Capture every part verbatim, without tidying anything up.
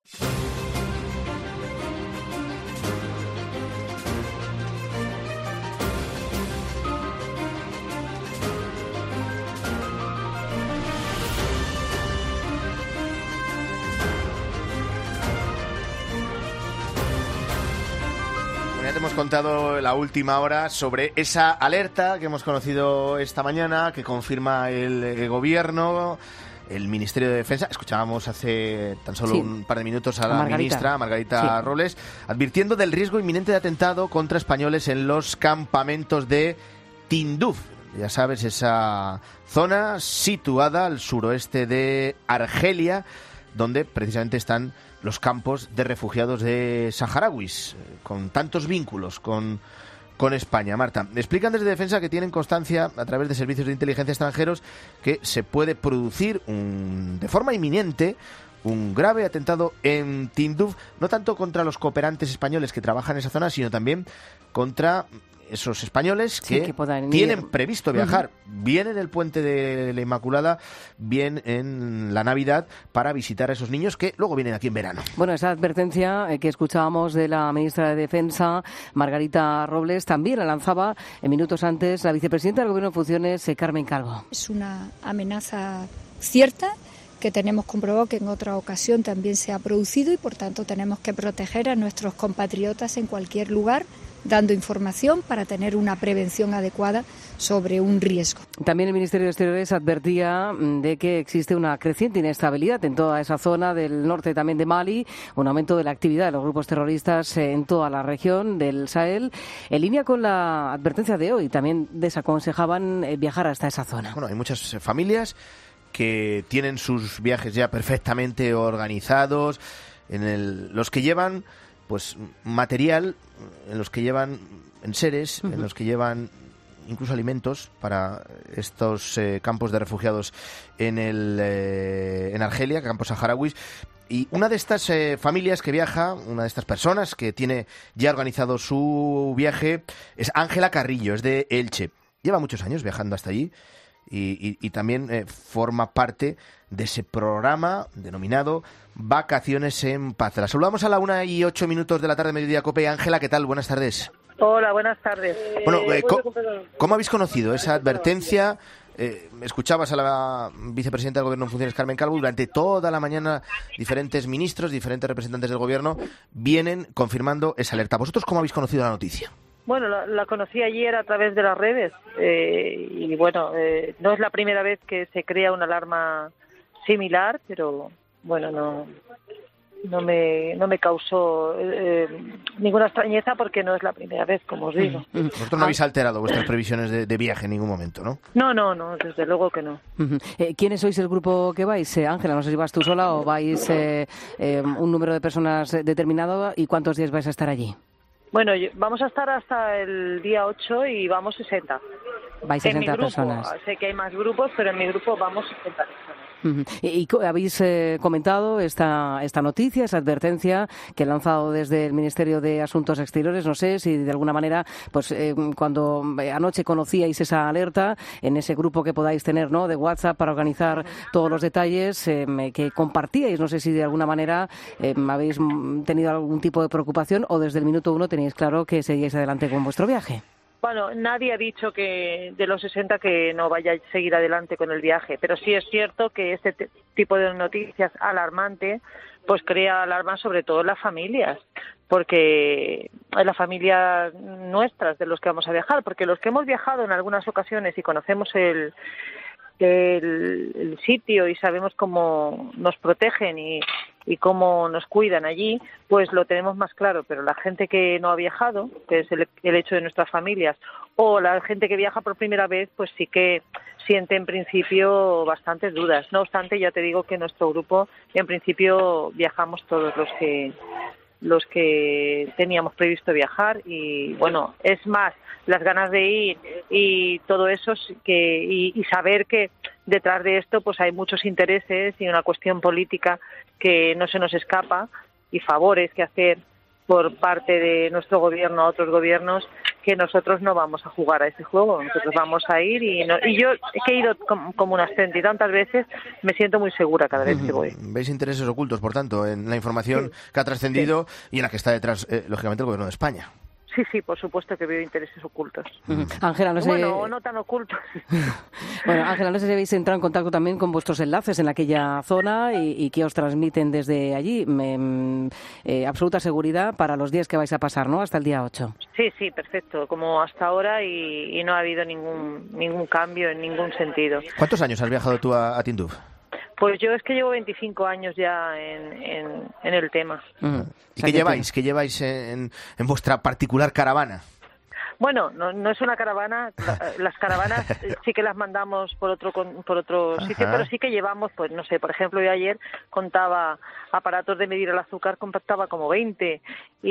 Ya te hemos contado la última hora sobre esa alerta que hemos conocido esta mañana, que confirma el, el gobierno, el Ministerio de Defensa. Escuchábamos hace tan solo sí. un par de minutos a la Margarita. ministra, Margarita sí. Robles, advirtiendo del riesgo inminente de atentado contra españoles en los campamentos de Tinduf. Ya sabes, esa zona situada al suroeste de Argelia, donde precisamente están los campos de refugiados de saharauis, con tantos vínculos con, con España. Marta, explican desde Defensa que tienen constancia, a través de servicios de inteligencia extranjeros, que se puede producir un, de forma inminente un grave atentado en Tinduf, no tanto contra los cooperantes españoles que trabajan en esa zona, sino también contra esos españoles que, sí, que tienen previsto viajar, uh-huh. bien en el Puente de la Inmaculada, bien en la Navidad, para visitar a esos niños que luego vienen aquí en verano. Bueno, esa advertencia que escuchábamos de la ministra de Defensa, Margarita Robles, también la lanzaba en minutos antes la vicepresidenta del Gobierno en funciones, Carmen Calvo. Es una amenaza cierta, que tenemos comprobado que en otra ocasión también se ha producido, y por tanto tenemos que proteger a nuestros compatriotas en cualquier lugar, dando información para tener una prevención adecuada sobre un riesgo. También el Ministerio de Exteriores advertía de que existe una creciente inestabilidad en toda esa zona del norte también de Mali, un aumento de la actividad de los grupos terroristas en toda la región del Sahel. En línea con la advertencia de hoy, también desaconsejaban viajar hasta esa zona. Bueno, hay muchas familias que tienen sus viajes ya perfectamente organizados, en el, los que llevan pues material, en los que llevan enseres, uh-huh. en los que llevan incluso alimentos para estos eh, campos de refugiados en el eh, en Argelia, campos saharauis. Y una de estas eh, familias que viaja, una de estas personas que tiene ya organizado su viaje, es Ángela Carrillo, es de Elche. Lleva muchos años viajando hasta allí y, y, y también eh, forma parte de ese programa denominado Vacaciones en Paz. La saludamos a la una y ocho minutos de la tarde, mediodía, COPE. Ángela, ¿qué tal? Buenas tardes. Hola, buenas tardes. Bueno, eh, ¿cómo, ¿cómo habéis conocido esa advertencia? Eh, escuchabas a la vicepresidenta del Gobierno en funciones, Carmen Calvo, durante toda la mañana diferentes ministros, diferentes representantes del Gobierno vienen confirmando esa alerta. ¿Vosotros cómo habéis conocido la noticia? Bueno, la, la conocí ayer a través de las redes eh, y bueno, eh, no es la primera vez que se crea una alarma similar, pero bueno, no no me no me causó eh, ninguna extrañeza porque no es la primera vez, como os digo. Uh-huh. Vosotros no habéis alterado vuestras previsiones de, de viaje en ningún momento, ¿no? No, no, no, desde luego que no. Uh-huh. Eh, ¿Quiénes sois el grupo que vais, eh, Ángela? No sé si vas tú sola o vais eh, eh, un número de personas determinado, y cuántos días vais a estar allí. Bueno, vamos a estar hasta el día ocho y vamos sesenta. Vais sesenta personas. Sé que hay más grupos, pero en mi grupo vamos sesenta personas. Uh-huh. ¿Y, y habéis eh, comentado esta esta noticia, esa advertencia que han lanzado desde el Ministerio de Asuntos Exteriores? No sé si de alguna manera, pues eh, cuando anoche conocíais esa alerta, en ese grupo que podáis tener, ¿no?, de WhatsApp para organizar todos los detalles, eh, que compartíais, no sé si de alguna manera eh, habéis tenido algún tipo de preocupación, o desde el minuto uno teníais claro que seguíais adelante con vuestro viaje. Bueno, nadie ha dicho que de los sesenta que no vaya a seguir adelante con el viaje, pero sí es cierto que este t- tipo de noticias alarmante pues crea alarma sobre todo en las familias, porque en las familias nuestras de los que vamos a viajar, porque los que hemos viajado en algunas ocasiones y conocemos el El, el sitio y sabemos cómo nos protegen y, y cómo nos cuidan allí, pues lo tenemos más claro. Pero la gente que no ha viajado, que es el, el hecho de nuestras familias, o la gente que viaja por primera vez, pues sí que siente en principio bastantes dudas. No obstante, ya te digo que nuestro grupo, en principio, viajamos todos los que los que teníamos previsto viajar, y bueno, es más las ganas de ir y todo eso, que y, y saber que detrás de esto pues hay muchos intereses y una cuestión política que no se nos escapa, y favores que hacer por parte de nuestro gobierno a otros gobiernos que nosotros no vamos a jugar a ese juego, nosotros vamos a ir y, no, y yo que he ido como, como unas treinta y tantas veces, me siento muy segura cada vez que voy. ¿Veis intereses ocultos, por tanto, en la información sí. que ha trascendido sí. y en la que está detrás, eh, lógicamente, el gobierno de España? Sí, sí, por supuesto que veo intereses ocultos. Ángela, no sé... Bueno, no tan ocultos. Bueno, Ángela, no sé si habéis entrado en contacto también con vuestros enlaces en aquella zona y, y qué os transmiten desde allí. Me, eh, absoluta seguridad para los días que vais a pasar, ¿no? Hasta el día ocho. Sí, sí, perfecto, como hasta ahora y, y no ha habido ningún ningún cambio en ningún sentido. ¿Cuántos años has viajado tú a, a Tinduf? Pues yo es que llevo veinticinco años ya en, en, en el tema. Uh-huh. ¿Y qué lleváis? ¿Qué lleváis en, en vuestra particular caravana? Bueno, no, no es una caravana. Las caravanas sí que las mandamos por otro por otro Ajá. sitio, pero sí que llevamos, pues no sé, por ejemplo, yo ayer contaba aparatos de medir el azúcar, contaba como veinte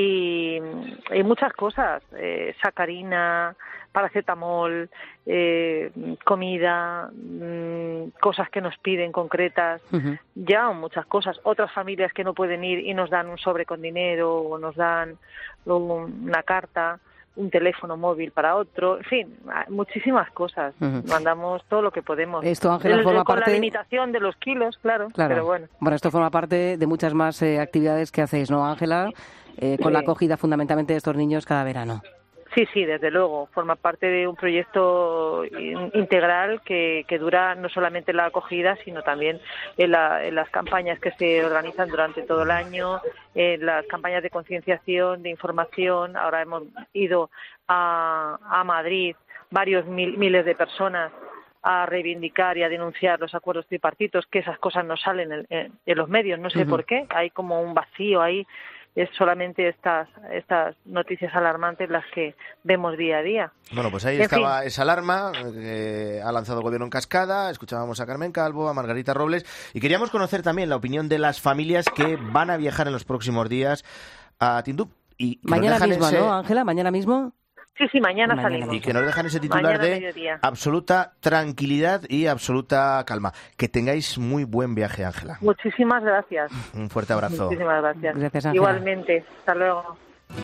y, y muchas cosas, eh, sacarina, paracetamol, eh, comida, mmm, cosas que nos piden concretas, uh-huh. ya muchas cosas. Otras familias que no pueden ir y nos dan un sobre con dinero o nos dan un, una carta, un teléfono móvil para otro, en fin, muchísimas cosas. Uh-huh. Mandamos todo lo que podemos. Esto, Ángela, forma con parte... la limitación de los kilos, claro, claro. pero bueno. Bueno, esto forma parte de muchas más eh, actividades que hacéis, ¿no, Ángela? Eh, con sí. la acogida fundamentalmente de estos niños cada verano. Sí, sí, desde luego. Forma parte de un proyecto integral que, que dura no solamente en la acogida, sino también en, la, en las campañas que se organizan durante todo el año, en las campañas de concienciación, de información. Ahora hemos ido a, a Madrid varios mil, miles de personas a reivindicar y a denunciar los acuerdos tripartitos, que esas cosas no salen en, en, en los medios, no sé uh-huh. por qué. Hay como un vacío ahí. Es solamente estas estas noticias alarmantes las que vemos día a día. Bueno, pues ahí en estaba fin. esa alarma que ha lanzado el Gobierno en cascada. Escuchábamos a Carmen Calvo, a Margarita Robles y queríamos conocer también la opinión de las familias que van a viajar en los próximos días a Tinduf. Y mañana mismo, ese... ¿no, Ángela? ¿Mañana mismo? Sí, sí, mañana, mañana salimos. Y que nos dejan ese titular mañana de mediodía. Absoluta tranquilidad y absoluta calma. Que tengáis muy buen viaje, Ángela. Muchísimas gracias. Un fuerte abrazo. Muchísimas gracias. Gracias, Ángela. Igualmente. Hasta luego.